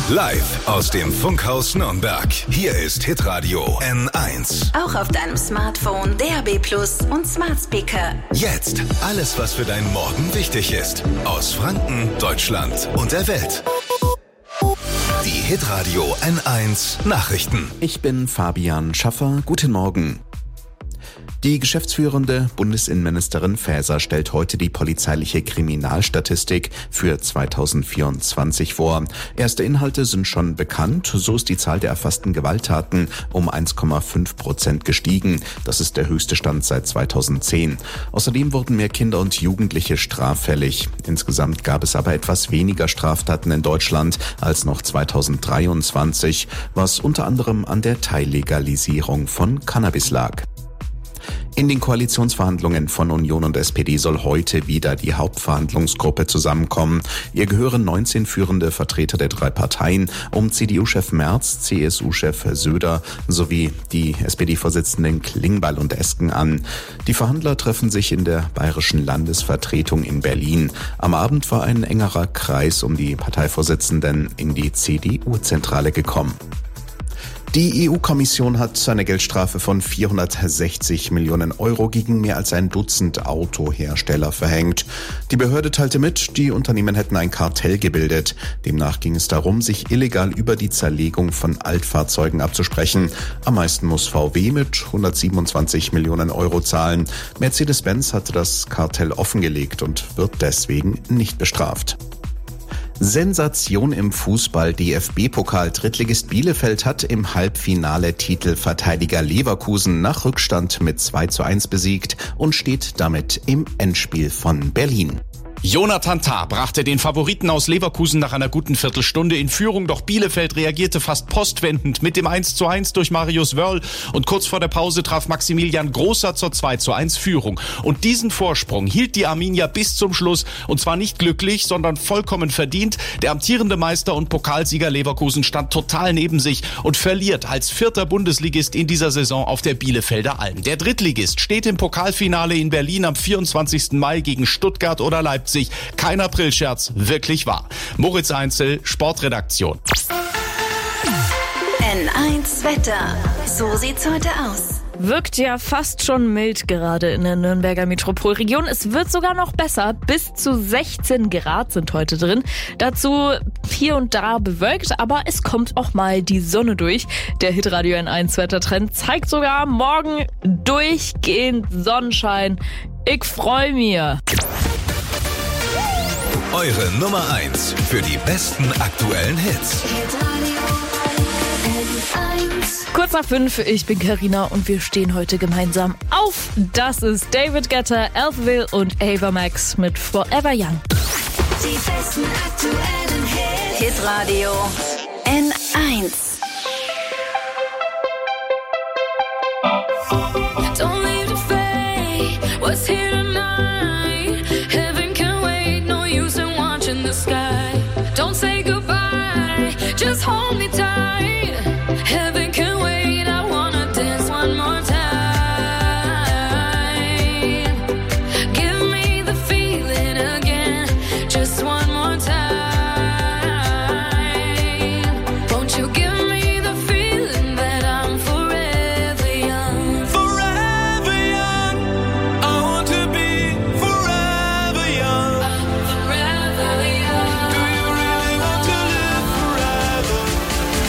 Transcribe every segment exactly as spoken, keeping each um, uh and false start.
Live aus dem Funkhaus Nürnberg. Hier ist Hitradio N eins. Auch auf deinem Smartphone, D A B Plus und Smart Speaker. Jetzt alles, was für deinen Morgen wichtig ist. Aus Franken, Deutschland und der Welt. Die Hitradio N eins Nachrichten. Ich bin Fabian Schaffer. Guten Morgen. Die geschäftsführende Bundesinnenministerin Faeser stellt heute die polizeiliche Kriminalstatistik für zweitausendvierundzwanzig vor. Erste Inhalte sind schon bekannt. So ist die Zahl der erfassten Gewalttaten um eins Komma fünf Prozent gestiegen. Das ist der höchste Stand seit zweitausendzehn. Außerdem wurden mehr Kinder und Jugendliche straffällig. Insgesamt gab es aber etwas weniger Straftaten in Deutschland als noch zweitausenddreiundzwanzig, was unter anderem an der Teillegalisierung von Cannabis lag. In den Koalitionsverhandlungen von Union und S P D soll heute wieder die Hauptverhandlungsgruppe zusammenkommen. Ihr gehören neunzehn führende Vertreter der drei Parteien um C D U-Chef Merz, C S U-Chef Söder sowie die S P D-Vorsitzenden Klingbeil und Esken an. Die Verhandler treffen sich in der bayerischen Landesvertretung in Berlin. Am Abend war ein engerer Kreis um die Parteivorsitzenden in die C D U-Zentrale gekommen. Die E U-Kommission hat eine Geldstrafe von vierhundertsechzig Millionen Euro gegen mehr als ein Dutzend Autohersteller verhängt. Die Behörde teilte mit, die Unternehmen hätten ein Kartell gebildet. Demnach ging es darum, sich illegal über die Zerlegung von Altfahrzeugen abzusprechen. Am meisten muss V W mit hundertsiebenundzwanzig Millionen Euro zahlen. Mercedes-Benz hatte das Kartell offengelegt und wird deswegen nicht bestraft. Sensation im Fußball. D F B-Pokal. Drittligist Bielefeld hat im Halbfinale Titelverteidiger Leverkusen nach Rückstand mit zwei zu eins besiegt und steht damit im Endspiel von Berlin. Jonathan Tah brachte den Favoriten aus Leverkusen nach einer guten Viertelstunde in Führung, doch Bielefeld reagierte fast postwendend mit dem eins zu eins durch Marius Wörl und kurz vor der Pause traf Maximilian Großer zur zwei zu eins Führung. Und diesen Vorsprung hielt die Arminia bis zum Schluss und zwar nicht glücklich, sondern vollkommen verdient. Der amtierende Meister und Pokalsieger Leverkusen stand total neben sich und verliert als vierter Bundesligist in dieser Saison auf der Bielefelder Alm. Der Drittligist steht im Pokalfinale in Berlin am vierundzwanzigsten Mai gegen Stuttgart oder Leipzig. Kein Aprilscherz, wirklich wahr. Moritz Einzel, Sportredaktion. N eins Wetter. So sieht's heute aus. Wirkt ja fast schon mild gerade in der Nürnberger Metropolregion. Es wird sogar noch besser. Bis zu sechzehn Grad sind heute drin. Dazu hier und da bewölkt, aber es kommt auch mal die Sonne durch. Der Hitradio N eins Wettertrend zeigt sogar morgen durchgehend Sonnenschein. Ich freue mich. Eure Nummer eins für die besten aktuellen Hits. Kurz nach fünf, ich bin Carina und wir stehen heute gemeinsam auf. Das ist David Guetta, Elfville und Ava Max mit Forever Young. Die besten aktuellen Hits. Hitradio N eins. Don't leave the fade. What's here tonight? Heaven can wait. No use in watching the sky. Don't say goodbye. Just hold me tight. Heaven can wait. I wanna dance one more time. Give me the feeling again. Just one more time. Won't you give me the feeling that I'm forever young? Forever young. I want to be forever young. I'm forever young. Do you really want to live forever?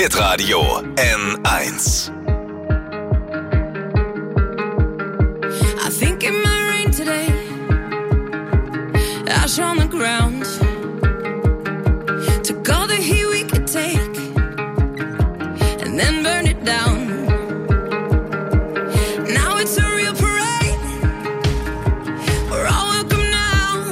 Hitradio N eins. I think it might rain today. Ash on the ground. Took all the heat we could take and then burned it down. Now it's a real parade. We're all welcome now.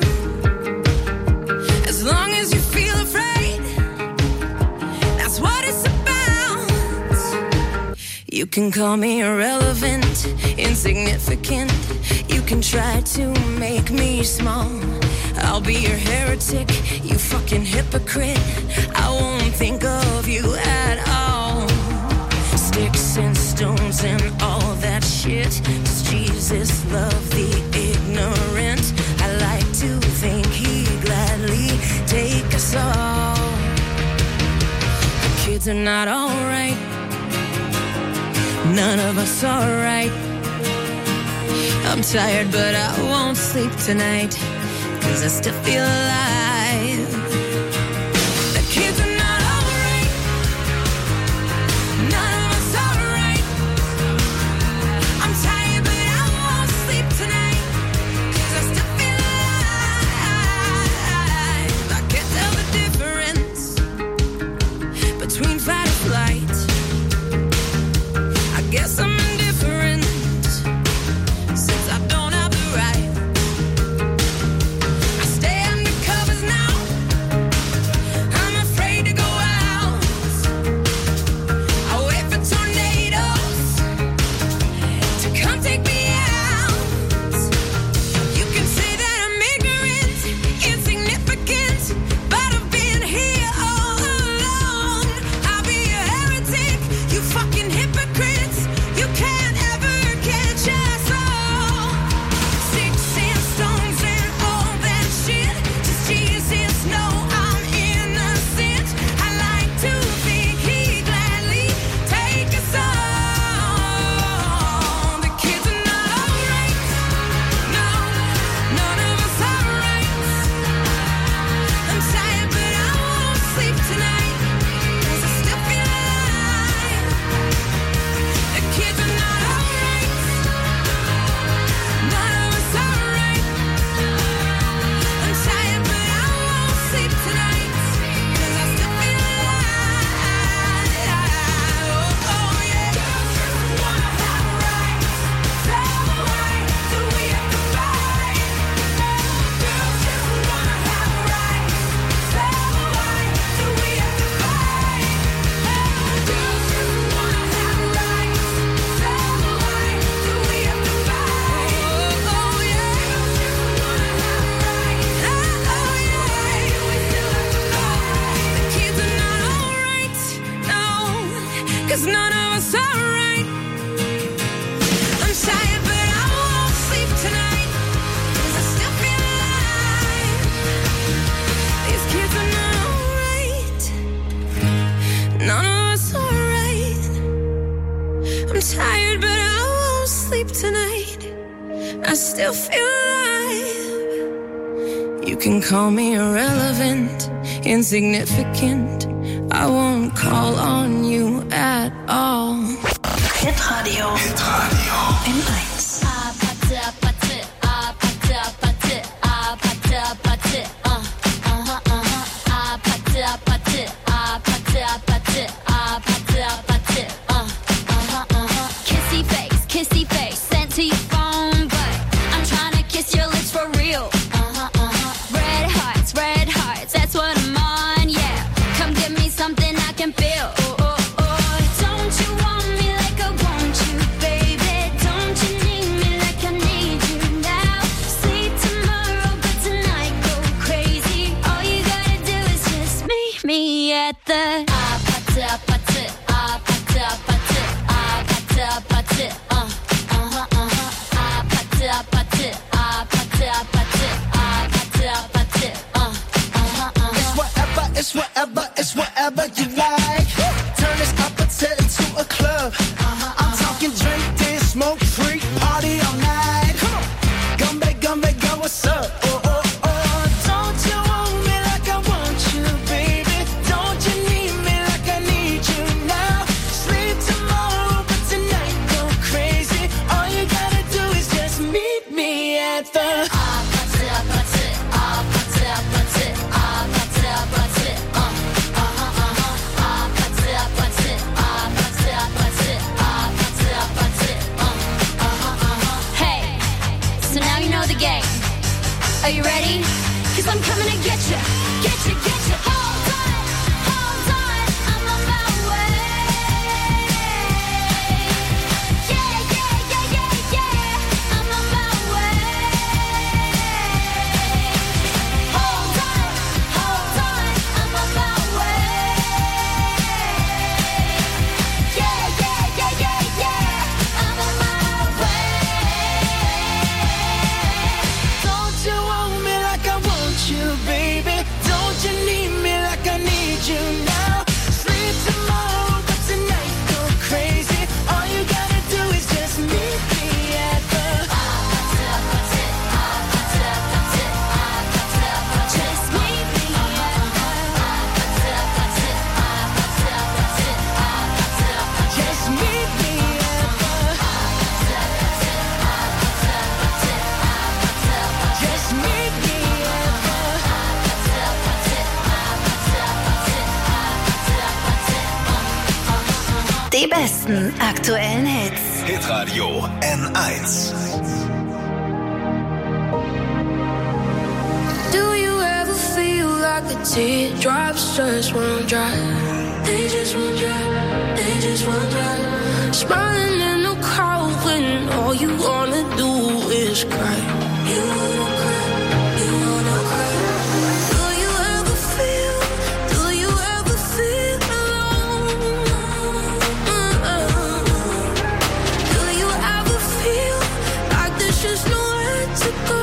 As long as you feel afraid, that's what it's about. You can call me irrelevant, insignificant. You can try to make me small. I'll be your heretic, you fucking hypocrite. I won't think of you at all. Sticks and stones and all that shit. Does Jesus love the ignorant? I like to think he'd gladly take us all. The kids are not alright. None of us are right. I'm tired but I won't sleep tonight, 'cause I still feel alive. The kids are not alright. None of us are right. I'm tired but I won't sleep tonight, 'cause I still feel alive. I can't tell the difference between fight or flight. I guess I'm indifferent since I don't have the right. I stay under covers now. I'm afraid to go out. I wait for tornadoes to come take me out. You can say that I'm ignorant, insignificant, but I've been here all along. I'll be a heretic, you fucking hypocrites. You can't ever catch us all. Sticks and stones and all that shit. Does Jesus know I'm innocent? I like to think he'd gladly take us all. The kids are not alright. No, none of us are right. I'm tired but I won't sleep tonight, 'cause I still feel alive. The kids are not alright. None of us are right. I'm tired but I won't sleep tonight, 'cause I still feel alive. Oh, oh yeah. Girls just wanna have rights. So why do we have to fight? Girls just wanna have rights. So why do we have to fight? Girls just wanna have rights. So why do we have to fight? Oh, oh yeah. Girls just wanna have rights. Oh, oh yeah. We still have to fight. The kids are not alright. No, 'cause none of us are right. I'm tired but I won't sleep tonight, 'cause I still feel alive. These kids are not alright. None of us are right. I'm tired but I won't sleep tonight. I still feel alive. You can call me irrelevant, insignificant. I won't call on you at all. Hitradio N eins. Kissy face, kissy face, sent to your phone, but I'm trying to kiss your lips for real. Red hearts, red hearts, that's what I'm on, yeah. Come give me something I can feel. Oh, oh, oh. Don't you want me like I want you, baby? Don't you need me like I need you now? Sleep tomorrow, but tonight go crazy. All you gotta do is just meet me at the ah, pata, pata, ah, pata, pata, ah, pata, pata, uh, uh-huh, uh-huh, ah, pata, pata, ah, pata, pata, ah, pata, pata, uh, uh-huh, uh-huh. It's whatever, it's whatever, it's whatever you like. Turn this opposite into a club. I'm talking drink, dance, smoke, freak, party all night. Come on, Gumbe, Gumbe, go, what's up? Oh, oh, oh. Don't you want me like I want you, baby? Don't you need me like I need you Are you ready? Cause I'm coming to get you, get you, get you. Hold on, hold on, I'm on my way. Yeah, yeah, yeah, yeah, yeah, I'm on my way. Hold on, hold on, I'm on my way. Yeah, yeah, yeah, yeah, yeah, I'm on my way. Don't you want me like I want you, baby? Don't you need me like I need you now? Sleep tomorrow, but tonight go crazy. All you gotta do is just meet me at the. Just meet me at the. Just meet me at the. Just meet me at Die besten aktuellen Hits. Hitradio N eins. Do you ever feel like the teardrops just won't dry? They just won't dry, they just won't dry. Smiling in the crowd when all you wanna do is cry. You wanna cry, you wanna cry. Do you ever feel, do you ever feel alone? Do you ever feel like there's just nowhere to go?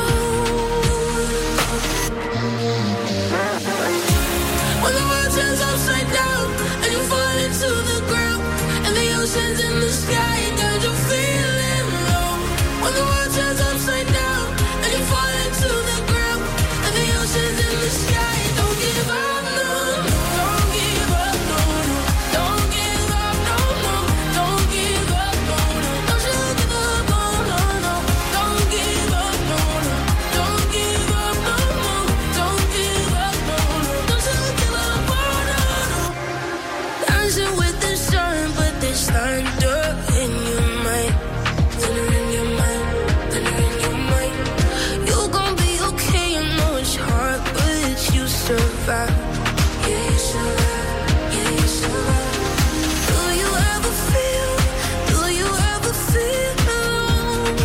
When the world turns upside down and you fall into the ground and the ocean's in the sky, don't you feeling low? When the world turns upside down and you fall into the ground and the ocean's in the sky, don't give up, no, no, don't give up, no, no, don't give up, no, no, don't give up, no, no, don't you give up, no, no, no, don't give up, no, no, don't give up, no, no, don't give up, no, no, don't you give up, oh, no, no. Dancing with the sun, but there's thunder in your mind, thunder in your mind, thunder in your mind. You gon' be okay, I know it's hard, but you survive. Yeah, you survive, yeah, you survive. Do you ever feel, do you ever feel alone?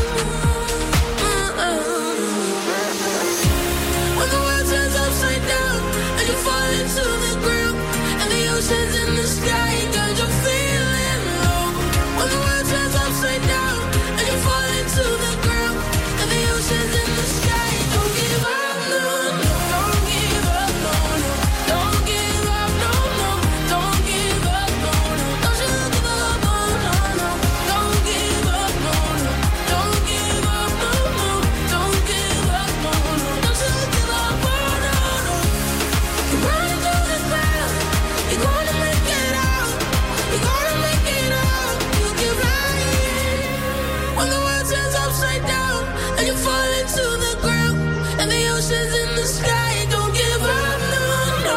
When the world turns upside down and you fall into the ground and the ocean's in the sky, don't you feeling low? When the world turns upside down and you fall into the ground and the ocean's in the sky, don't give up, no, no, don't give up, no, no, don't give up, no, no, don't give up, no, no, don't you give up, oh, no, no, don't give up, no, no, don't give up, no, no, don't give up, no, no, don't you give up, oh, no, no. You're running through the crowd, you're gonna make it out, you're gonna make it out, you keep lying. When the world turns upside down and you fall into the ground and the ocean's in the sky, don't give up, no, no.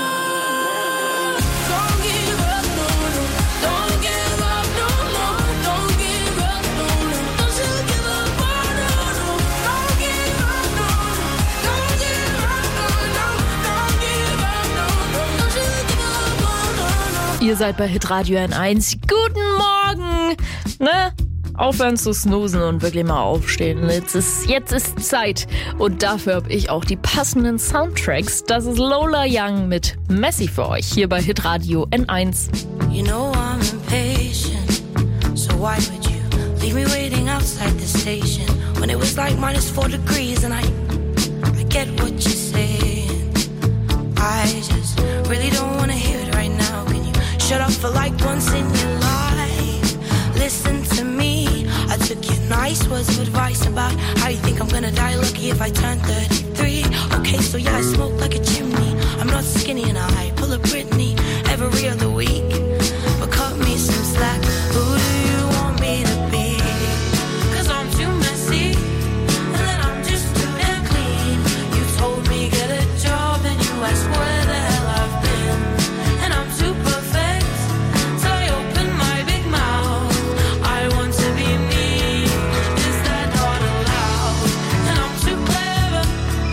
Don't give up, no, no. Don't give up, no, no. Don't give up, no, no. Don't you give up, oh, no, no. Don't give up, no, no. Don't give up, no, no. Don't give up, no, no. Don't you give up, oh, no, no. Ihr seid bei Hitradio N eins. Guten Morgen! Ne? Aufhören zu snoosen und wirklich mal aufstehen. Jetzt ist, jetzt ist Zeit. Und dafür habe ich auch die passenden Soundtracks. Das ist Lola Young mit Messi für euch hier bei Hitradio N eins. You know I'm impatient, so why would you leave me waiting outside the station when it was like minus four degrees and I, I get what you're saying. I just really don't wanna hear it right now. Can you shut up for like once in your life? Listen to me. I took your nice words of advice about how you think I'm gonna die lucky if I turn thirty-three. Okay, so yeah, I smoke like a chimney. I'm not skinny and I pull a Britney every other week. But cut me some slack. Who do you want me to be? 'Cause I'm too messy and then I'm just too damn clean. You told me get a job and you asked where the hell I've been. And I'm too perfect, so I open my big mouth. I want to be me. Is that not allowed? And I'm too clever,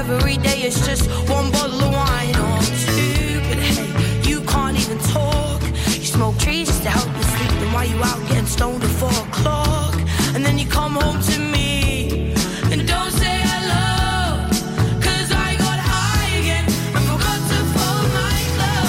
every day it's just one bottle of wine. Oh, I'm stupid, hey, you can't even talk. You smoke trees just to help you sleep. Then why you out getting stoned at four o'clock? And then you come home to me and don't say hello, 'cause I got high again and forgot to fold my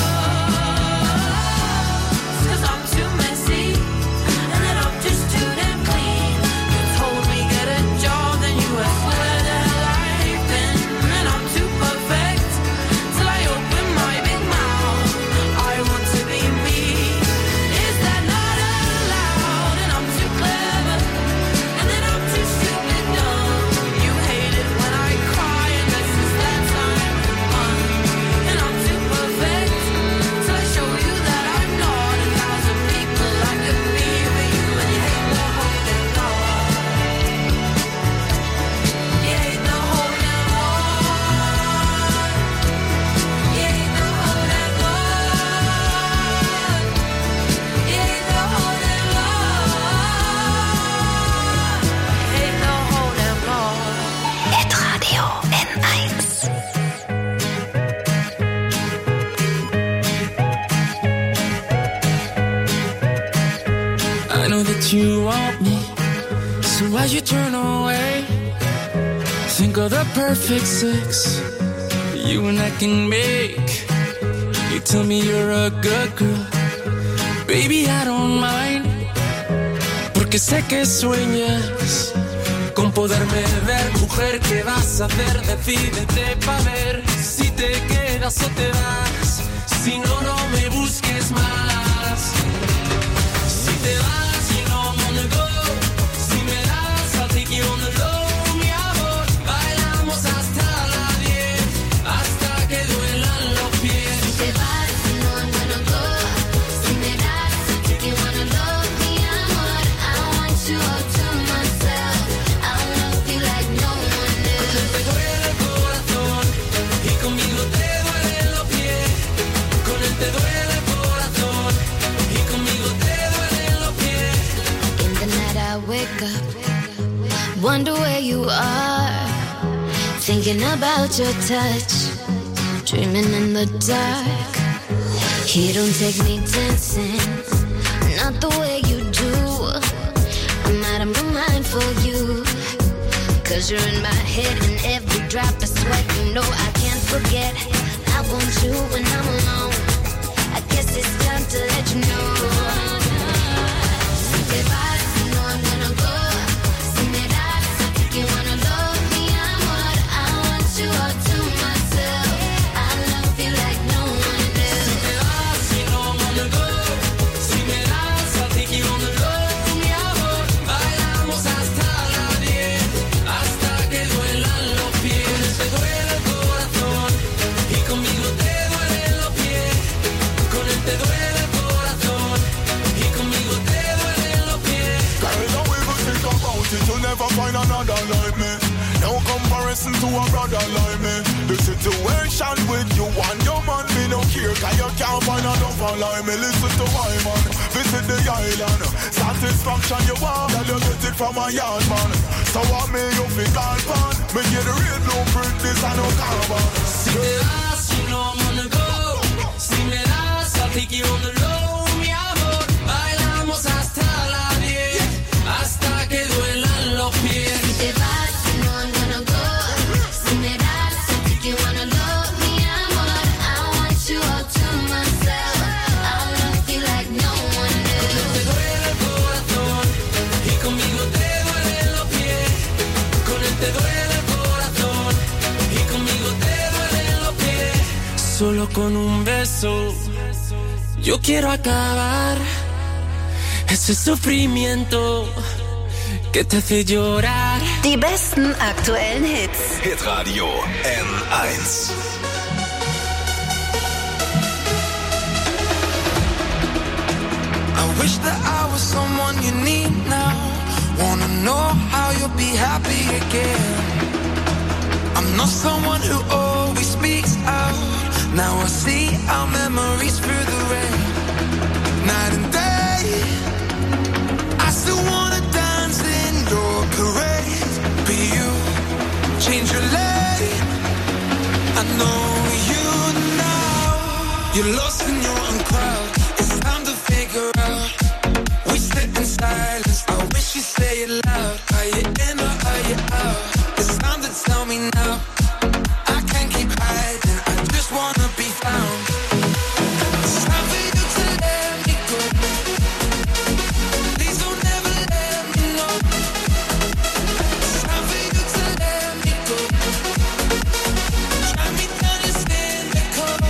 clothes. 'Cause I'm too messy and then I'm just too damn clean. You told me get a job, then you were swear that life been. And I'm too perfect till I open my big mouth. I want to be me. Is that not allowed? And I'm too clever and then I'm too stupid dumb. You hate it when I cry and this is that time fun. And I'm too perfect till I show you that I'm not. A thousand people I could be with you, and you hate the whole damn lot. You hate the whole damn lot. You hate the whole damn lot. You hate the whole damn lot. You hate the whole damn lot. Hitradio N eins. I know that you want me, so why you turn away? Think of the perfect sex you and I can make. You tell me you're a good girl, baby, I don't mind, porque sé que sueñas con poderme ver. Mujer, ¿qué vas a hacer? Decídete pa' ver si te quedas o te vas. Si no, no me busques más. Si te vas, you know I'm on the go. Si me das, I'll take you on the low, mi amor. Bailamos hasta las diez, hasta que duelan los pies. Si te vas, you know I'm gonna go. Si me das, I'll take you on a low, mi amor. I want you all to myself. I'll love you like no one else. Te duele el corazón y conmigo te duelen los pies. Con él te duele el corazón y conmigo te duelen los pies. In the night I wake up, wonder where you are, thinking about your touch, dreaming in the dark. He don't take me dancing, not the way you do. I'm out of my mind for you, 'cause you're in my head and every drop of sweat. You know I can't forget, I want you when I'm alone. I guess it's time to let you know. Si te vas, you know I'm gonna go. Si me das, I'll take you on a low, mi amor. I want you all to myself. I love you like no one else. Te vas, you know I'm on the go. Si me das, I'll take you on the low, mi amor. Bailamos hasta las diez, hasta que duelan los pies. Te duele el corazón y conmigo te duelen los pies. Con él te duele el corazón y conmigo te duelen los pies. Girl, don't ever think about it, you'll never find another like me. No comparison to a brother like me. The situation with you and your man, me no care, 'cause you can't find another like me. Listen to my man, visit the island. Satisfaction you want, girl, you get it from a yard man. So what me you fi call pan? Me get the real blueprint, this I no carbon. Si te vas, you know I'm on the go. Si me das, I'll take you on the low, mi amor. Bailamos hasta las diez, hasta que duelan los pies. Si te vas, you know I'm gonna go. Si me das, I'll take you on a low, mi amor. I want you all to myself. I'll love you like no one else. Te duele el corazón y conmigo te duelen los pies. Con él te duele el corazón y conmigo te duelen los pies. Solo con un beso yo quiero acabar ese sufrimiento que te hace llorar. Die besten aktuellen Hits. Hitradio N eins. I wish that I was someone you need now. Wanna know how you'll be happy again. I'm not someone who always speaks out. Now I see our memories through the rain. Night and day, I still wanna dance in your parade. Be you, change your lane. You're lost in your own crowd. It's time to figure out. We sit in silence. I wish you say it loud. Are you in or are you out? It's time to tell me now. I can't keep hiding. I just wanna be found. It's time for you to let me go. Please don't ever let me know. It's time for you to let me go. Try me down and stand the cold.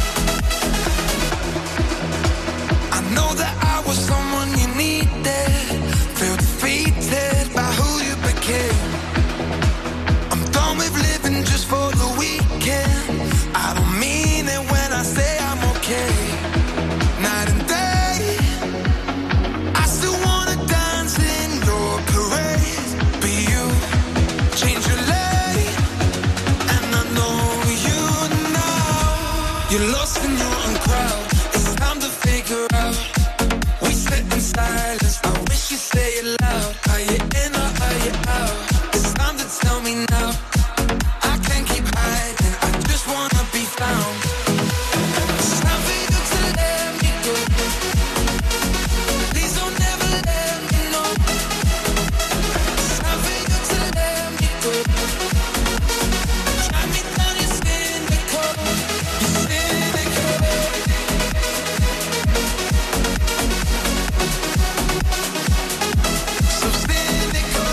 I know that I was someone you needed. Feel defeated by who you became. I'm done with living just for the weekend. I don't mean it when I say I'm okay. Night and day, I still wanna dance in your parade. But you change your lane, and I know you now. You're lost in your own crowd. It's time to figure out. We sit in silence. I wish you say it loud. Are you in or are you out? It's time to tell me now. I can't keep hiding. I just wanna be found. It's time for you to let me go. Please don't ever let me know. It's time for you to let me go. Try me down, you're cynical. You're cynical. So cynical.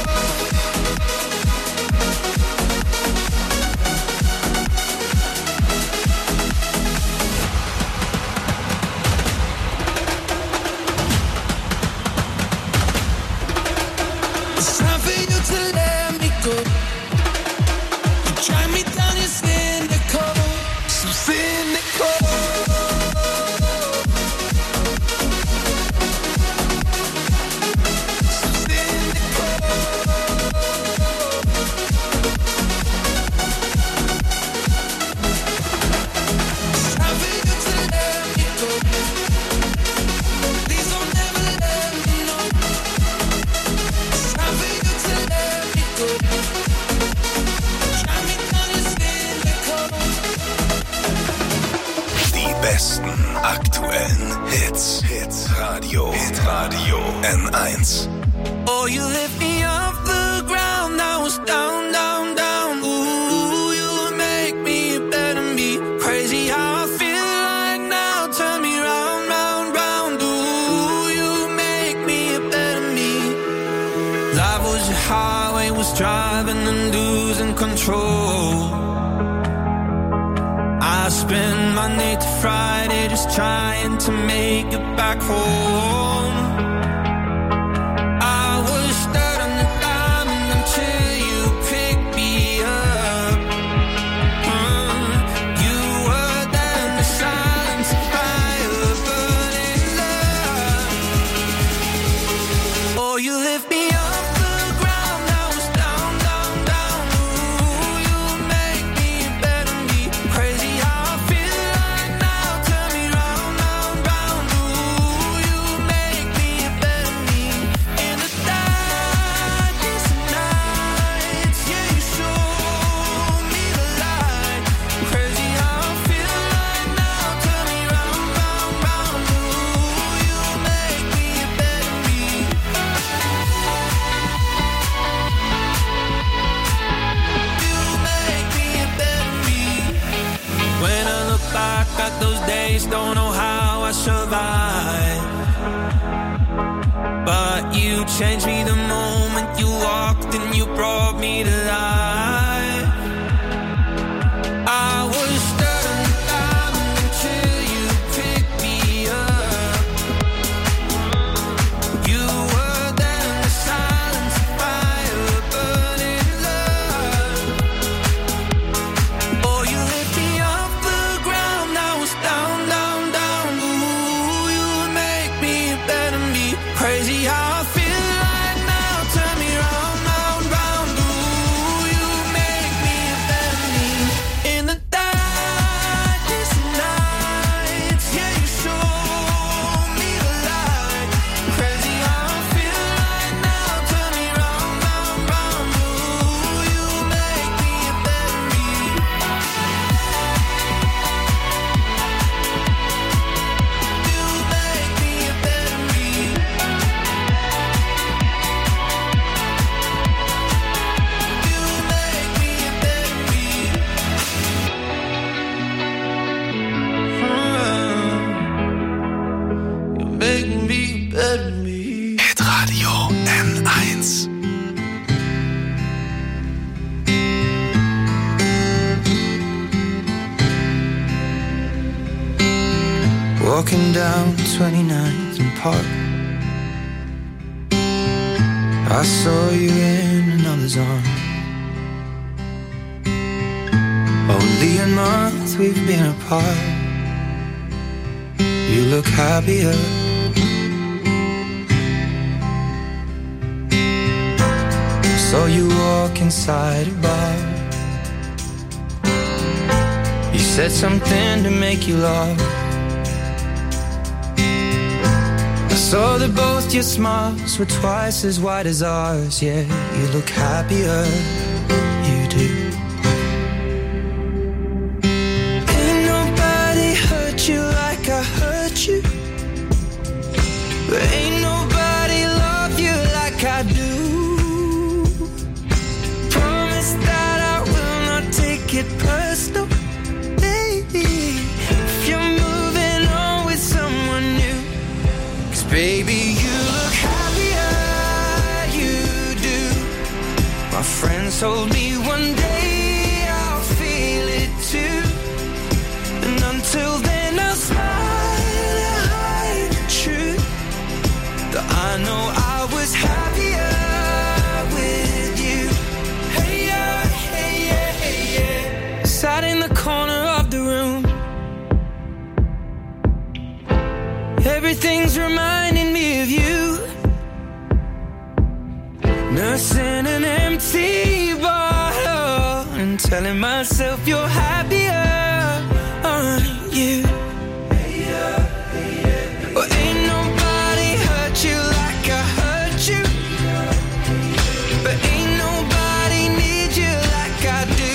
It's time for you to let me go. You try me down, you're cynical. So cynical. So cynical. It's time for you to let me go. Please don't ever let me know. It's time for you to let me go. Try me down, you're cynical. Die besten aktuellen Hits. Hits Radio. Hit Radio N eins. Oh, you lift me off the ground. I was down, down, down. Ooh, you make me better me. Crazy how I feel like now. Turn me round, round, round. Ooh, you make me better me. Life was a highway, was driving and losing control. I spend Monday to Friday just trying to make it back home. I was stuck on the diamond until you picked me up. Uh, you were there in the silence, fire burning love. Oh, you lift me off the ground. I was down, down, down. Ooh, you make me better me. Crazy how I feel like now. Turn me round, round, round. Ooh, you make me better me. In the darkest nights, yeah, you show me the light. Crazy how I feel like now. Turn me round, round, round. Ooh, you make me better me. You make me better me. When I look back at those days, don't know how I survived. But you changed me the moment you walked and you brought me to life. I was stuck on the diamond until you picked me up. You were there in the silence, fire burning love. Oh, you lift me off the ground. I was down, down, down. Ooh, you make me better me. Crazy how I feel like now. Turn me round, round, round. Ooh, you walking down twenty-ninth and Park. I saw you in another's arms. Only a month we've been apart. You look happier. Saw you walk inside a bar. You said something to make you laugh. I saw that both your smiles were twice as wide as ours. Yeah, you look happier, you do. Ain't nobody hurt you like I hurt you. But ain't nobody love you like I do. Promise that I will not take it personal, baby, if you're moving on with someone new. Cause baby, you look happier, you do. My friends told me one day I'll feel it too. And until then I'll smile and hide the truth, that I know I was happier with you. Hey yeah, hey yeah, hey yeah. Sat in the corner of the room. Everything's reminding me of you. Nursing an empty bottle and telling myself you're happier, aren't you? Well, ain't nobody hurt you like I hurt you. But ain't nobody need you like I do.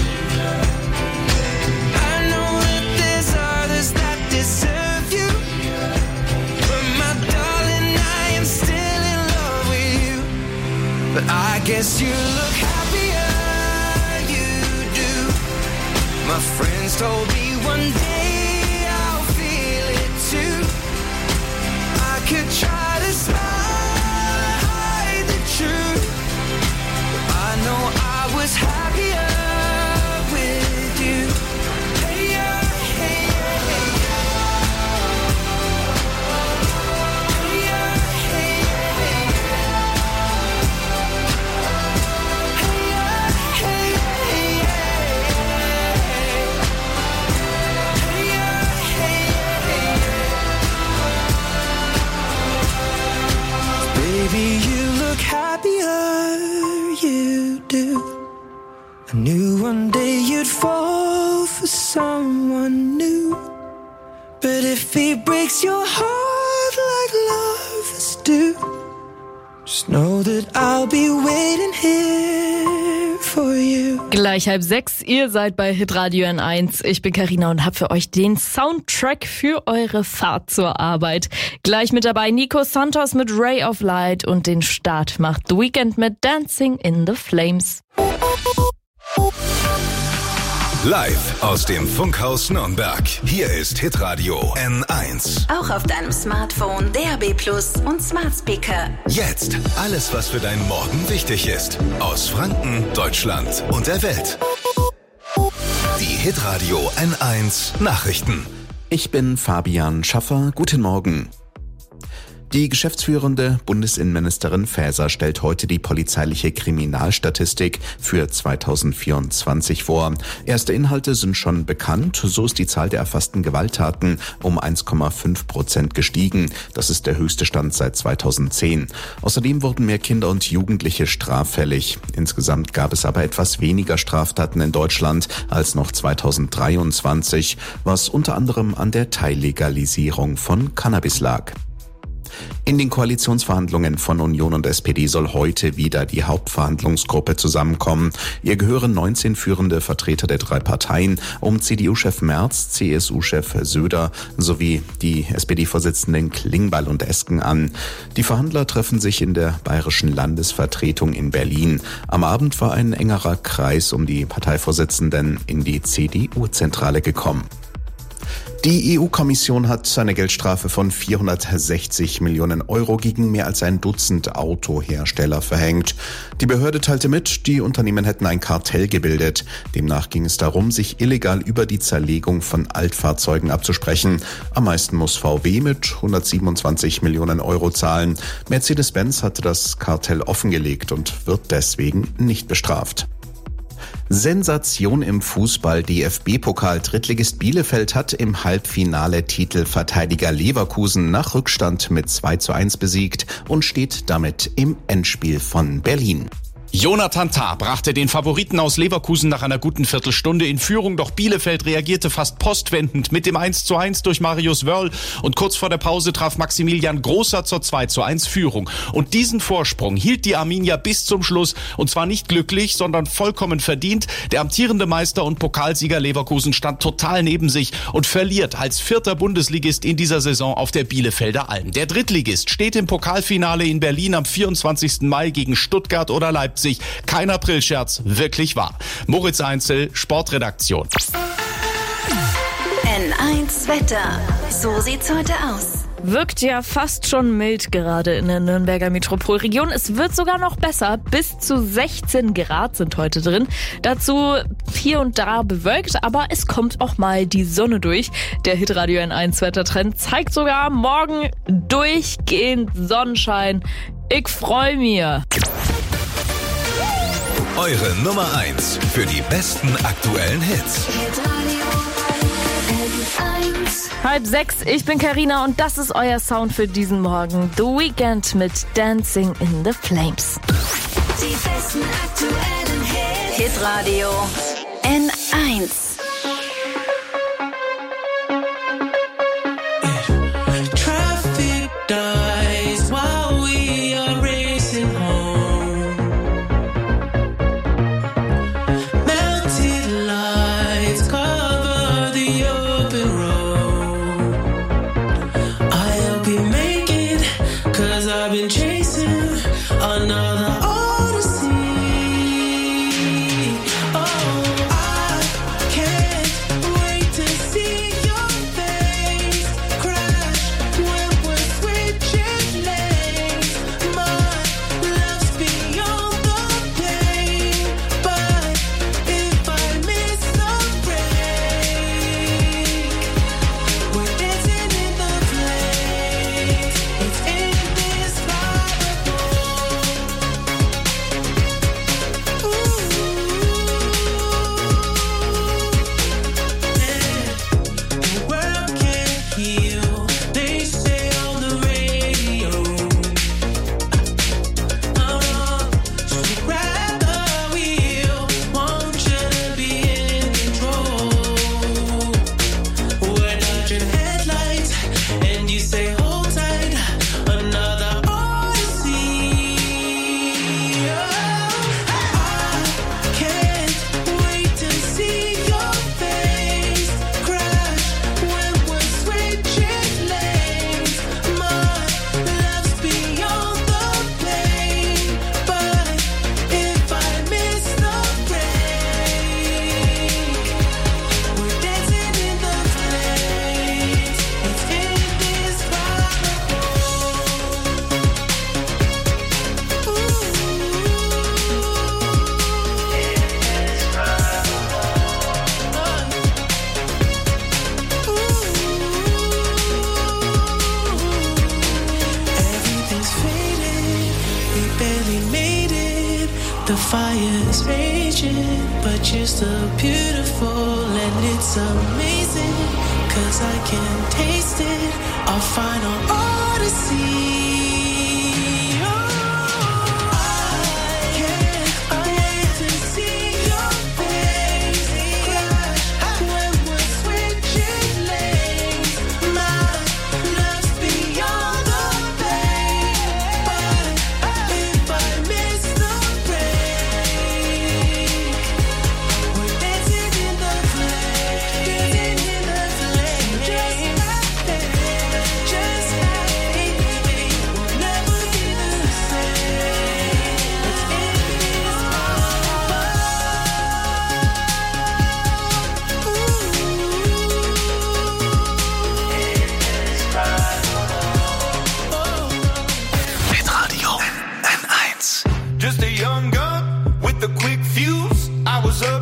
I know that there's others that deserve you. But my darling, I am still in love with you. But I guess you look happier, you do. My friends told me one day I'll feel it too. I could try to smile, hide the truth. I know I was happier with you. Hey yeah, hey yeah, hey yeah. Hey yeah, hey yeah, hey yeah. Hey yeah, hey yeah, hey yeah. Hey yeah, hey yeah, hey yeah. Baby, you look happier, you do. I knew one day you'd fall for someone new. But if he breaks your heart like lovers do, just know that I'll be waiting here for you. Gleich halb sechs, ihr seid bei Hitradio N eins. Ich bin Carina und habe für euch den Soundtrack für eure Fahrt zur Arbeit. Gleich mit dabei Nico Santos mit Ray of Light und den Start macht The Weeknd mit Dancing in the Flames. Live aus dem Funkhaus Nürnberg. Hier ist Hitradio N eins. Auch auf deinem Smartphone, D A B Plus und Smart Speaker. Jetzt alles, was für deinen Morgen wichtig ist. Aus Franken, Deutschland und der Welt. Die Hitradio N eins Nachrichten. Ich bin Fabian Schaffer. Guten Morgen. Die geschäftsführende Bundesinnenministerin Faeser stellt heute die polizeiliche Kriminalstatistik für zweitausendvierundzwanzig vor. Erste Inhalte sind schon bekannt. So ist die Zahl der erfassten Gewalttaten um eins Komma fünf Prozent gestiegen. Das ist der höchste Stand seit zweitausendzehn. Außerdem wurden mehr Kinder und Jugendliche straffällig. Insgesamt gab es aber etwas weniger Straftaten in Deutschland als noch zweitausenddreiundzwanzig, was unter anderem an der Teillegalisierung von Cannabis lag. In den Koalitionsverhandlungen von Union und S P D soll heute wieder die Hauptverhandlungsgruppe zusammenkommen. Ihr gehören neunzehn führende Vertreter der drei Parteien um C D U-Chef Merz, C S U-Chef Söder sowie die S P D-Vorsitzenden Klingbeil und Esken an. Die Verhandler treffen sich in der bayerischen Landesvertretung in Berlin. Am Abend war ein engerer Kreis um die Parteivorsitzenden in die C D U-Zentrale gekommen. Die E U-Kommission hat eine Geldstrafe von vierhundertsechzig Millionen Euro gegen mehr als ein Dutzend Autohersteller verhängt. Die Behörde teilte mit, die Unternehmen hätten ein Kartell gebildet. Demnach ging es darum, sich illegal über die Zerlegung von Altfahrzeugen abzusprechen. Am meisten muss V W mit hundertsiebenundzwanzig Millionen Euro zahlen. Mercedes-Benz hatte das Kartell offengelegt und wird deswegen nicht bestraft. Sensation im Fußball. D F B-Pokal. Drittligist Bielefeld hat im Halbfinale Titelverteidiger Leverkusen nach Rückstand mit zwei zu eins besiegt und steht damit im Endspiel von Berlin. Jonathan Tah brachte den Favoriten aus Leverkusen nach einer guten Viertelstunde in Führung, doch Bielefeld reagierte fast postwendend mit dem eins zu eins durch Marius Wörl und kurz vor der Pause traf Maximilian Großer zur zwei zu eins Führung. Und diesen Vorsprung hielt die Arminia bis zum Schluss und zwar nicht glücklich, sondern vollkommen verdient. Der amtierende Meister und Pokalsieger Leverkusen stand total neben sich und verliert als vierter Bundesligist in dieser Saison auf der Bielefelder Alm. Der Drittligist steht im Pokalfinale in Berlin am vierundzwanzigsten Mai gegen Stuttgart oder Leipzig. Kein Aprilscherz, wirklich wahr. Moritz Einzel, Sportredaktion. N eins Wetter. So sieht's heute aus. Wirkt ja fast schon mild gerade in der Nürnberger Metropolregion. Es wird sogar noch besser. Bis zu sechzehn Grad sind heute drin. Dazu hier und da bewölkt, aber es kommt auch mal die Sonne durch. Der Hitradio N eins Wettertrend zeigt sogar morgen durchgehend Sonnenschein. Ich freue mich. Eure Nummer eins für die besten aktuellen Hits. Halb sechs, ich bin Carina und das ist euer Sound für diesen Morgen. The Weeknd mit Dancing in the Flames. Die besten aktuellen Hits. Hitradio N eins. Traffic dies while we are racing home. Melted lights cover the open road. I hope you make it, 'cause I've been chasing another odyssey. Oh, I can't wait to see your face crash when we're switching lanes. My love's beyond the pain, but if I miss the break, we're dancing in the flames. It's indescribable. The world can't heal, they say on the radio. Oh, so grab the wheel, want you to be in control. We're dodging headlights, and you say hold tight, another odyssey. Oh, I can't wait to see your face crash when we're switching lanes. My love's beyond the pain, but if I miss the break, we're dancing in the flames. It's indescribable. Everything's faded, we barely made it. The fire's raging, but you're still beautiful, and it's amazing, 'cause I can taste it, our final odyssey. Oh, I can't wait to see your face crash when we're switching lanes. My love's beyond the pain, but if I miss the break, we're dancing in the flames, dancing in the flames, just like that, just like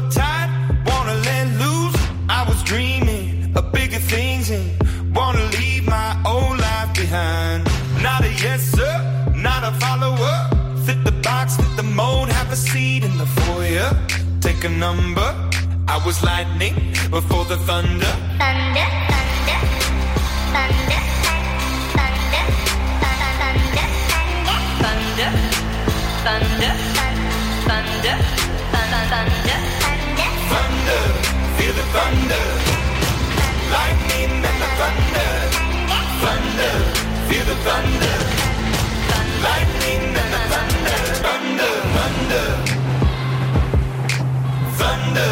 uptight, wanna let loose. I was dreaming of bigger things and wanna leave my old life behind. Not a yes sir, not a follower. Fit the box, fit the mold, have a seat in the foyer. Take a number. I was lightning before the thunder. Thunder, thunder, thunder, thunder, thunder, thunder, thunder, thunder, thunder, thunder, thunder, feel the thunder. Lightning and the thunder. Thunder, feel the thunder. Lightning and the thunder. Thunder, thunder, thunder.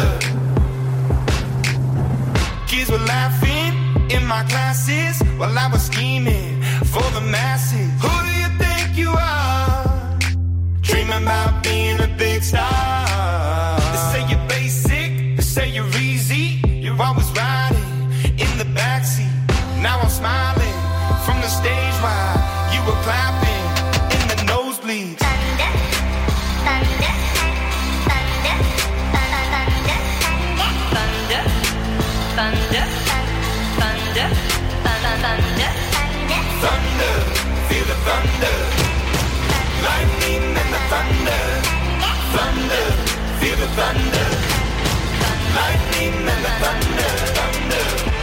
Kids were laughing in my classes while I was scheming for the masses. Who do you think you are? Dreaming about being a big star. They say you're basic, they say you're easy. You're always riding in the backseat. Now I'm smiling from the stage while you were clapping in the nosebleeds. thunder, thunder, thunder, thunder, thunder, thunder, thunder, thunder, Thunder, feel the thunder. Lightning and the thunder. Thunder, feel the thunder. Lightning and the thunder. Thunder.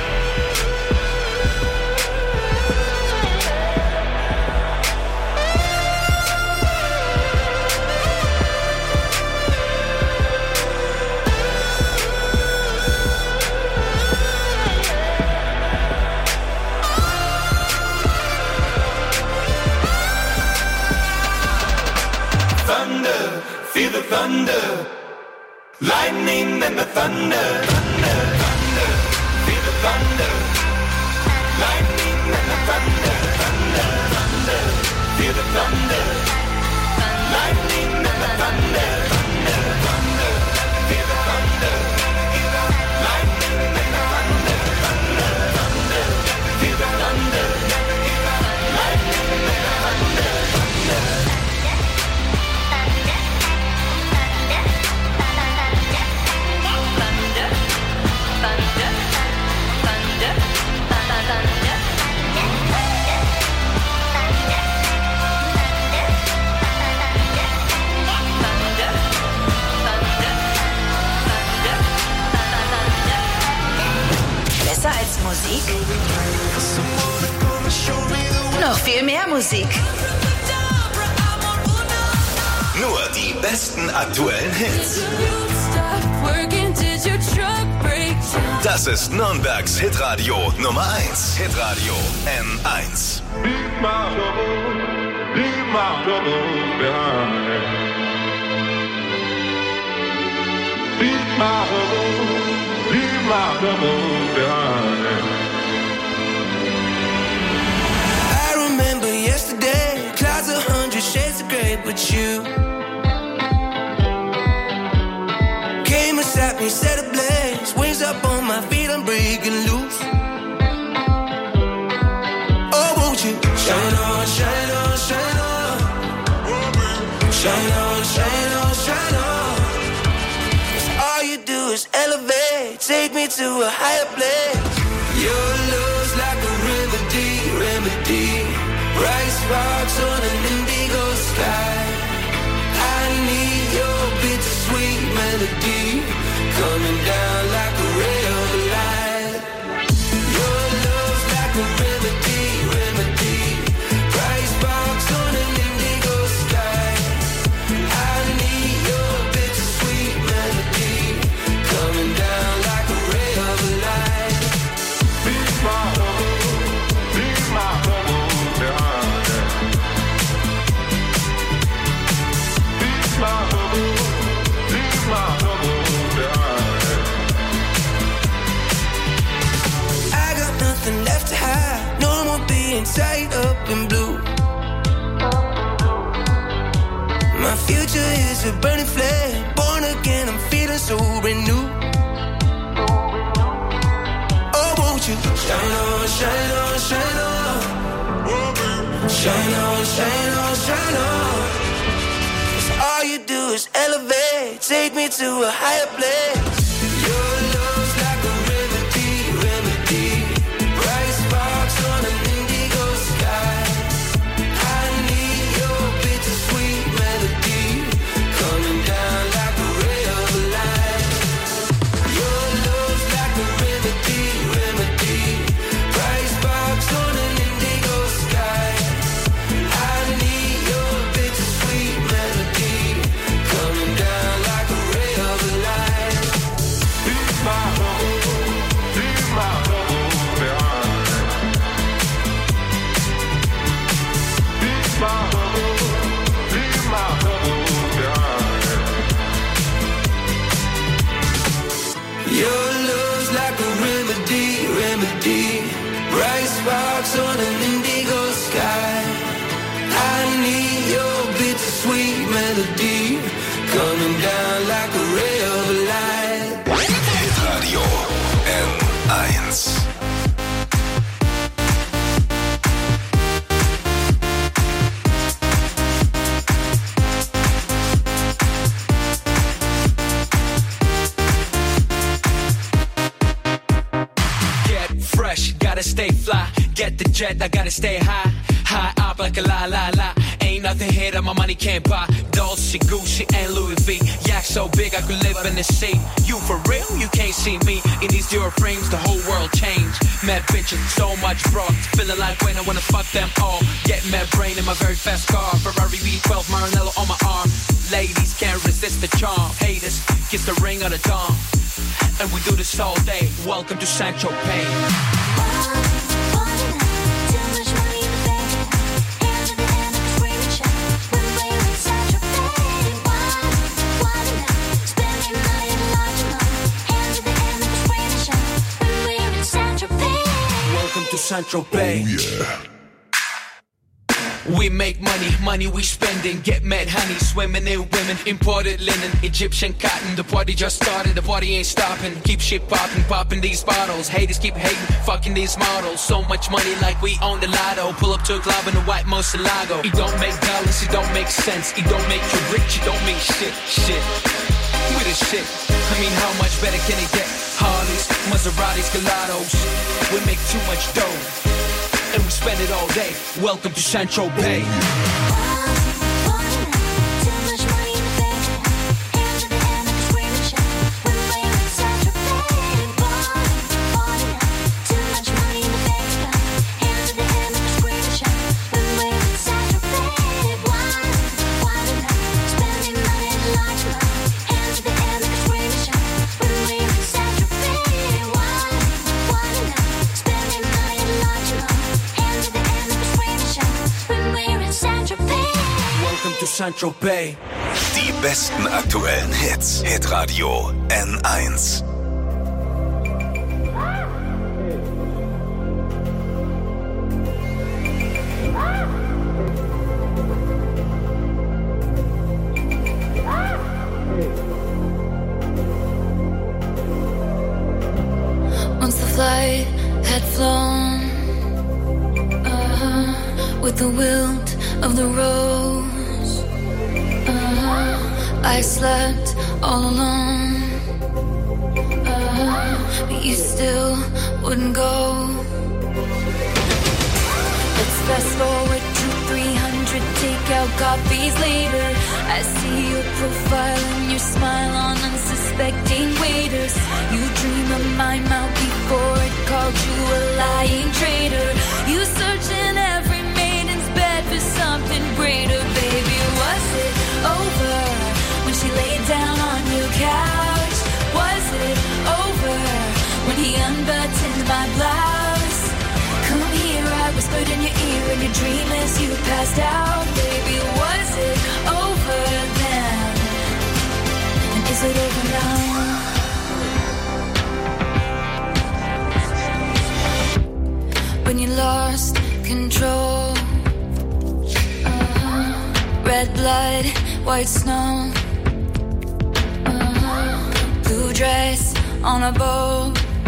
Thunder, feel the thunder. Lightning and the thunder. Thunder, thunder, feel the thunder. Lightning and the thunder. Thunder, thunder, feel the thunder. Lightning and the thunder. Thunder, thunder, feel the thunder. Lightning and the thunder. Thunder, thunder, feel the thunder. Lightning and the thunder. Thunder. Besser als Musik? Noch viel mehr Musik. Nur die besten aktuellen Hits. Das ist Nürnbergs Hitradio Nummer eins. Hitradio N eins. Leave my troubles, leave my troubles behind. Leave my troubles, leave my troubles behind. I remember yesterday, clouds a hundred shades of grey, but you came and sat me, set ablaze, wings up on my feet, I'm breaking loose. Oh, won't you shine on, shine on, shine on, shine on, shine on, shine on. 'Cause all you do is elevate, take me to a higher place. Your love's like a remedy, remedy. Bright sparks on an indigo sky. I need your bittersweet melody coming down like a ray of light. Your love's like a remedy, remedy. Bright sparks on an indigo sky. I need your bittersweet melody coming down like a ray of light. Leave my troubles, leave my troubles behind. Leave my troubles, leave my troubles behind. I got nothing left to hide. No more being tied up in blue. My future is a burning flame. Born again, I'm feeling so renewed. Oh, won't you shine on, shine on, shine on. Shine on, shine on, shine on. 'Cause all you do is elevate, take me to a higher place. Your love's like a remedy, remedy. Bright sparks on an indigo sky. I need your bittersweet melody coming down like a ray of light. Your love's like a remedy, remedy. Bright sparks on an indigo sky. I need your bittersweet melody coming down like a ray of light. Be my home, be my home behind. Be my home, be my home behind. Your love's like a remedy, remedy. Bright sparks on an indigo sky. I need your bittersweet melody coming down like a ray of light. Hitradio N eins. Get fresh, gotta stay fly. Get the jet, I gotta stay high. High up like a la la la. Ain't nothing here that my money can't buy. Dolce, Gucci, and Louis V. Yak so big I could live in the sea. You for real? You can't see me. In these zero frames, the whole world changed. Mad bitches, so much broad. Feeling like when I wanna fuck them all. Get mad brain in my very fast car. Ferrari V twelve, Maranello on my arm. Ladies can't resist the charm. Haters, kiss the ring on the dawn. And we do this all day. Welcome to Sancho Pay. Welcome to Sancho Bay. Oh, yeah. We make money, money we spending. Get mad honey, swimming in women. Imported linen, Egyptian cotton. The party just started, the party ain't stopping. Keep shit popping, popping these bottles. Haters keep hating, fucking these models. So much money like we own the lotto. Pull up to a club in a white Moselago. It don't make dollars, it don't make sense. It don't make you rich, it don't mean shit, shit. We the shit, I mean how much better can it get? Harleys, Maseratis, Gelatos. We make too much dough and we spend it all day. Welcome to Sancho Bay. Sancho Bay. Die besten aktuellen Hits. Hitradio N eins. Once the flight had flown uh, with the wilt of the rose, I slept all alone, uh, but you still wouldn't go. Let's fast forward to three hundred takeout coffees later. I see your profile and your smile on unsuspecting waiters. You dream of my mouth before it called you a lying traitor. You search in every maiden's bed for something greater. Baby, was it over when she laid down on your couch? Was it over when he unbuttoned my blouse? Come here, I whispered in your ear in your dream as you passed out. Baby, was it over then? And is it over now? When you lost control, uh, red blood, white snow, uh, blue dress on a boat,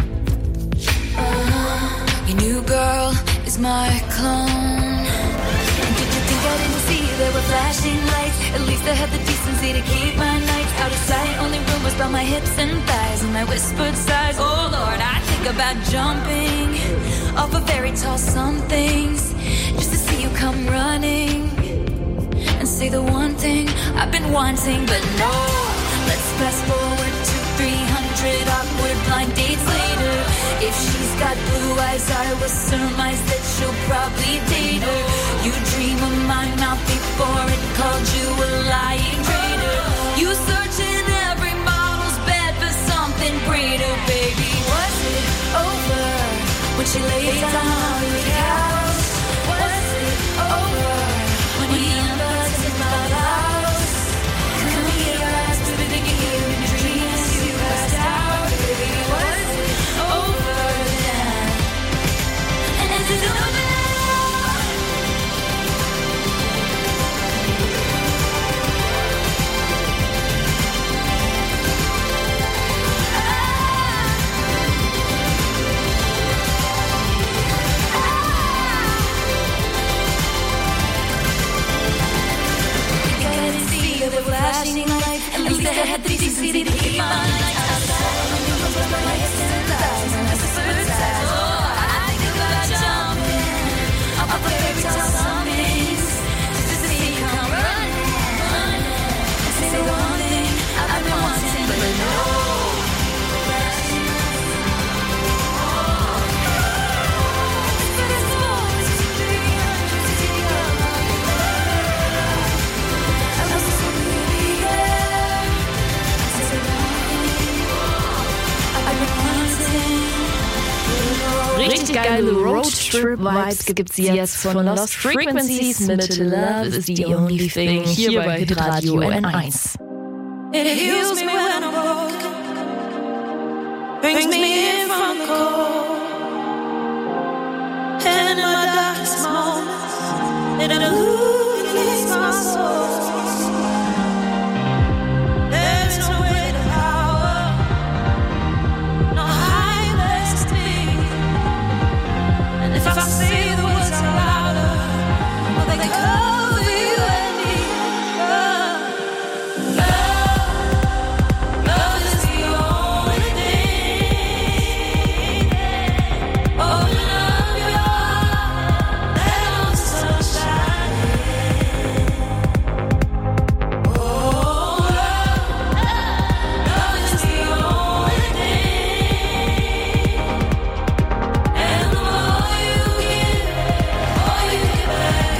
uh, your new girl is my clone. And did you think I didn't see there were flashing lights? At least I had the decency to keep my nights out of sight. Only rumors about my hips and thighs and my whispered sighs. Oh Lord, I think about jumping off of very tall somethings just to see you come running and say the one thing I've been wanting. But no, let's fast forward to three hundred awkward blind dates later. If she's got blue eyes, I will surmise that she'll probably date her. You dream of my mouth before it called you a lying traitor. You search in every model's bed for something greater. Baby, was it over when she laid down on your couch? Was it over when he unbuzzed in my house? Come here, I was thinking you in your dreams, you passed out. Baby, was it over then? And is it over now? The flashing light, at least I had the decency to keep my nights outside. My hips and thighs, and that's the first time. Oh, I think about jumping off of fairy tale somethings just to see you come running, running and say the one thing I've been wanting, but no. Richtig geile Roadtrip-Vibes gibt's jetzt von Lost Frequencies mit Love is the Only Thing hier bei Hitradio N eins. It heals me when I'm broken, brings me in from the cold, and in my darkest moments, it illuminates my soul. There's no way to power, no high place to be. And if I say the words out louder, will they cover you and me? Love, love, love is the only thing. Open up your heart, let on the sun shine. Oh, love, love is the only thing. And the more you give, more you get back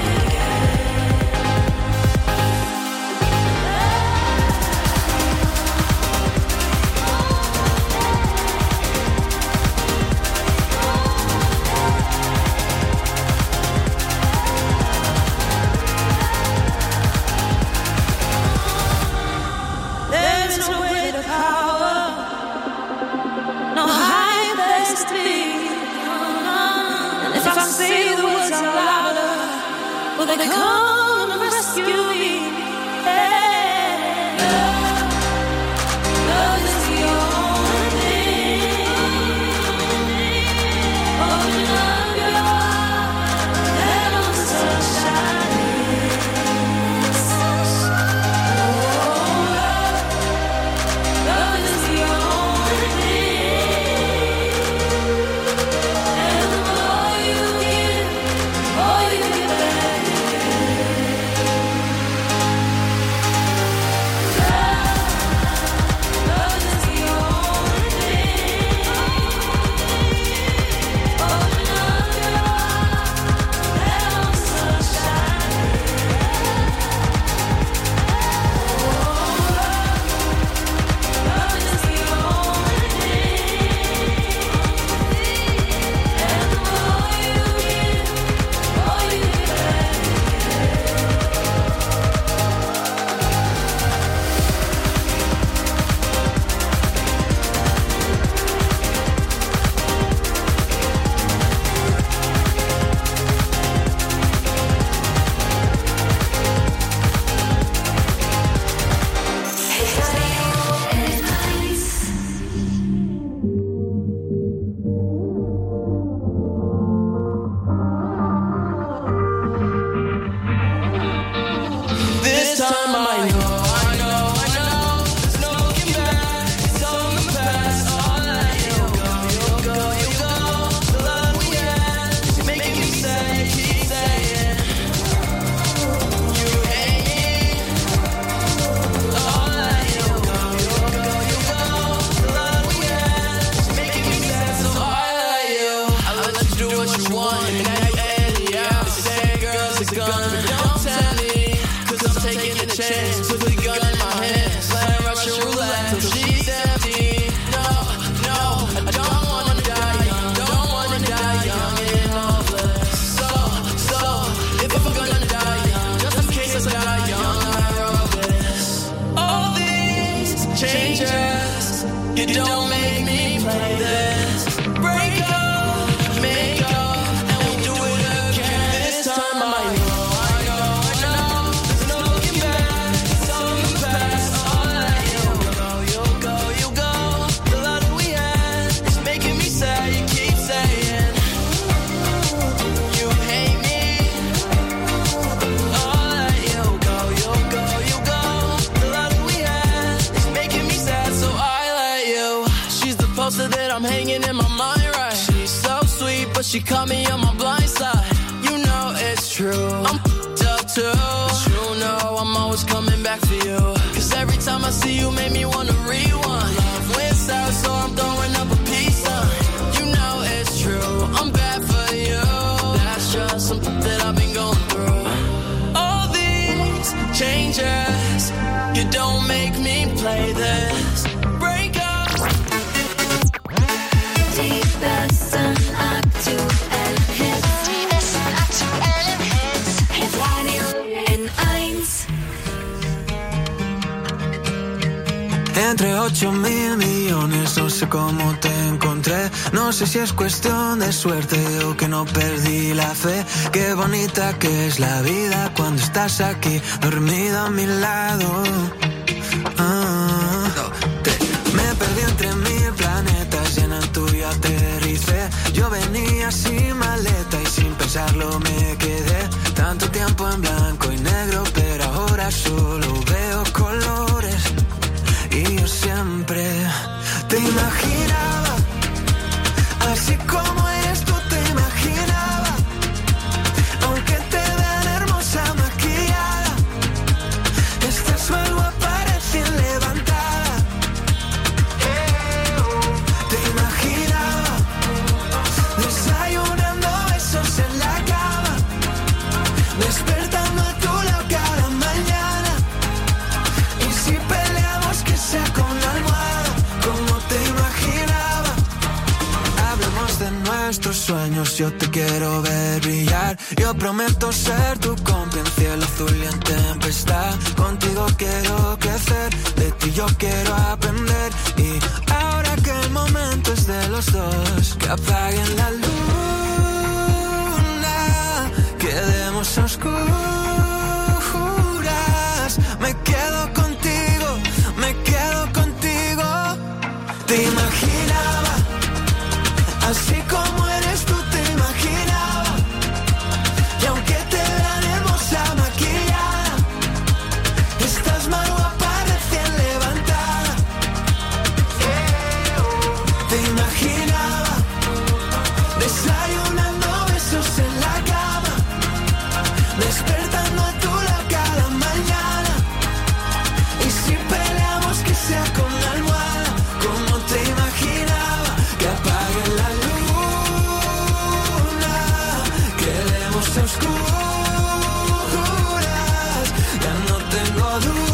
There's no way to power, no high place to be. And if I say the words out louder, will they come and rescue me? Hey, love, love is the only thing. Open up your heart, let on the sun shine. Love is the only thing. And the more you give, more you get back. closer that I'm hanging in my mind right. She's so sweet, but she caught me on my blind side. You know it's true, I'm f***ed up too. But you know I'm always coming back for you. Cause every time I see you make me wanna rewind. Love went south, so I'm throwing up a peace sign. You know it's true, I'm bad for you. That's just something that I've been going through. All these changes, you don't make me play this. Break up. Die besten aktuellen Hits. Die besten aktuellen Hits. Hitradio N eins. Entre ocho mil millones, no sé cómo te encontré. No sé si es cuestión de suerte o que no perdí la fe. Qué bonita que es la vida cuando estás aquí, dormida a mi lado. Ah, te, me perdí entre mil planetas y en el tuyo aterricé. Yo venía sin maleta y sin pensarlo me quedé. Tanto tiempo en blanco y negro, pero ahora solo veo colores. Y yo siempre te imaginaba, así como eres tú te imaginaba. Aunque te vean hermosa maquillada, estás mal guapa recién levantada. Te imaginaba desayunando besos en la cama, despertando a tu lado cada mañana. Y si peleamos que sea con la almohada, como te imaginaba. Hablemos de nuestros sueños, yo te quiero ver brillar. Yo prometo ser tu cómplice en cielo azul y en tempestad. Contigo quiero crecer, de ti yo quiero aprender. Y ahora que el momento es de los dos, que apaguen la luna, quedemos a oscuras. Me quedo contigo, me quedo contigo. Te imaginaba, así como eres tú te imaginaba. Y aunque te vean hermosa maquillada, estás más guapa recién levantada. Te imaginaba desayunando besos en la cama, despertando a tu lado cada mañana. Y si peleamos que sea con la almohada, como te imaginaba. Que apague la luna, quedemos a oscuras. Ya no tengo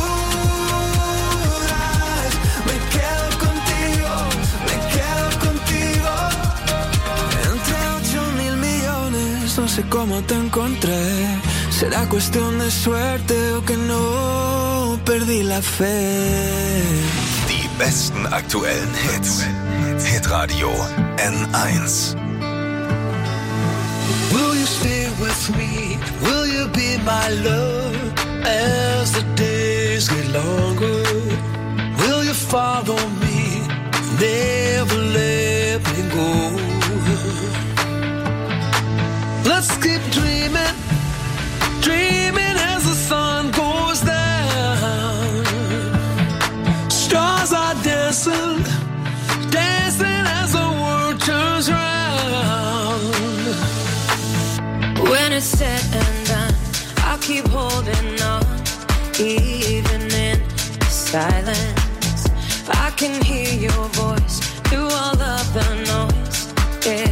dudas, me quedo contigo, me quedo contigo. Entre ocho mil millones, no sé cómo te encontré. Será cuestión de suerte o que no perdí la fe. Die besten aktuellen Hits. Hitradio N eins. Will you stay with me? Will you be my love as the days get longer? Will you follow me? Never let me go. Let's keep dreaming, dreaming as the sun goes down. Stars are dancing, dancing as the world turns round. When it's said and done, I'll keep holding on, even in the silence. I can hear your voice through all of the noise. Yeah,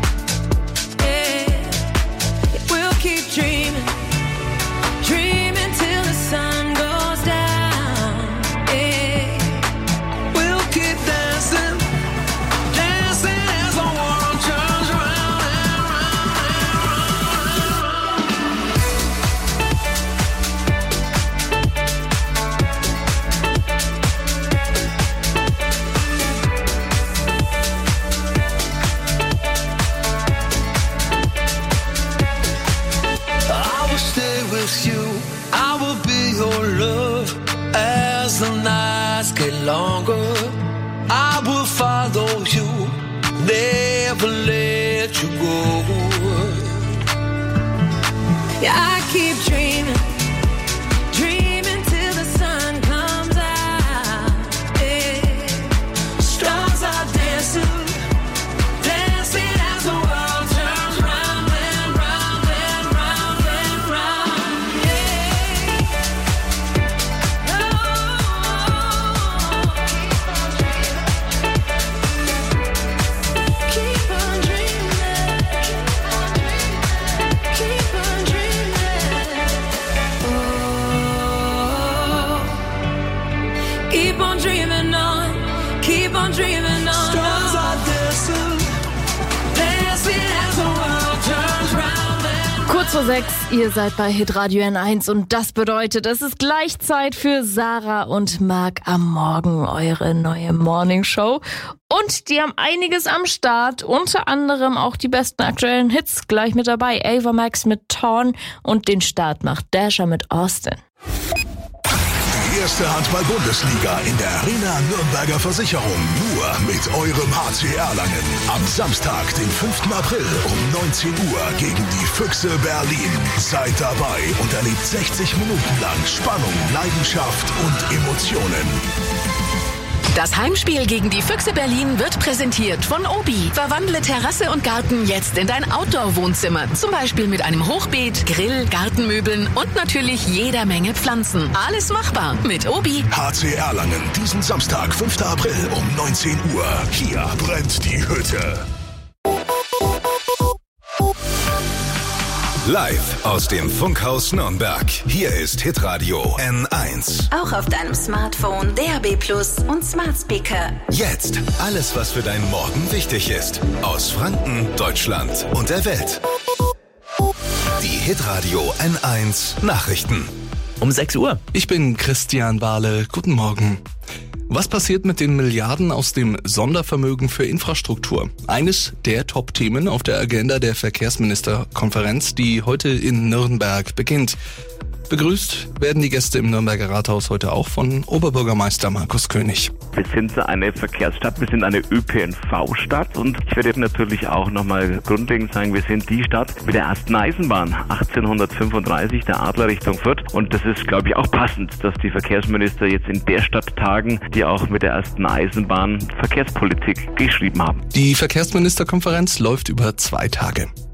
yeah. We'll keep dreaming, dreaming till the sun goes down. Yeah, We'll keep dancing, dancing as the world turns round and round and round. Uhr sechs, ihr seid bei Hitradio N eins und das bedeutet, es ist gleich Zeit für Sarah und Marc am Morgen, eure neue Morningshow. Und die haben einiges am Start, unter anderem auch die besten aktuellen Hits gleich mit dabei. Ava Max mit Torn und den Start macht Dasher mit Austin. Die erste Handball-Bundesliga in der Arena Nürnberger Versicherung. Nur mit eurem H C Erlangen. Am Samstag, den fünften April um neunzehn Uhr gegen die Füchse Berlin. Seid dabei und erlebt sechzig Minuten lang Spannung, Leidenschaft und Emotionen. Das Heimspiel gegen die Füchse Berlin wird präsentiert von Obi. Verwandle Terrasse und Garten jetzt in dein Outdoor-Wohnzimmer. Zum Beispiel mit einem Hochbeet, Grill, Gartenmöbeln und natürlich jeder Menge Pflanzen. Alles machbar mit Obi. H C Erlangen, diesen Samstag, fünften April um neunzehn Uhr. Hier brennt die Hütte. Live aus dem Funkhaus Nürnberg. Hier ist Hitradio N eins. Auch auf deinem Smartphone, D A B Plus und Smart Speaker. Jetzt alles, was für deinen Morgen wichtig ist. Aus Franken, Deutschland und der Welt. Die Hitradio N eins Nachrichten. Um sechs Uhr. Ich bin Christian Bahle. Guten Morgen. Was passiert mit den Milliarden aus dem Sondervermögen für Infrastruktur? Eines der Top-Themen auf der Agenda der Verkehrsministerkonferenz, die heute in Nürnberg beginnt. Begrüßt werden die Gäste im Nürnberger Rathaus heute auch von Oberbürgermeister Markus König. Wir sind eine Verkehrsstadt, wir sind eine Ö P N V-Stadt und ich werde natürlich auch nochmal grundlegend sagen, wir sind die Stadt mit der ersten Eisenbahn, achtzehnhundertfünfunddreißig, der Adler Richtung Fürth. Und das ist, glaube ich, auch passend, dass die Verkehrsminister jetzt in der Stadt tagen, die auch mit der ersten Eisenbahn Verkehrspolitik geschrieben haben. Die Verkehrsministerkonferenz läuft über zwei Tage.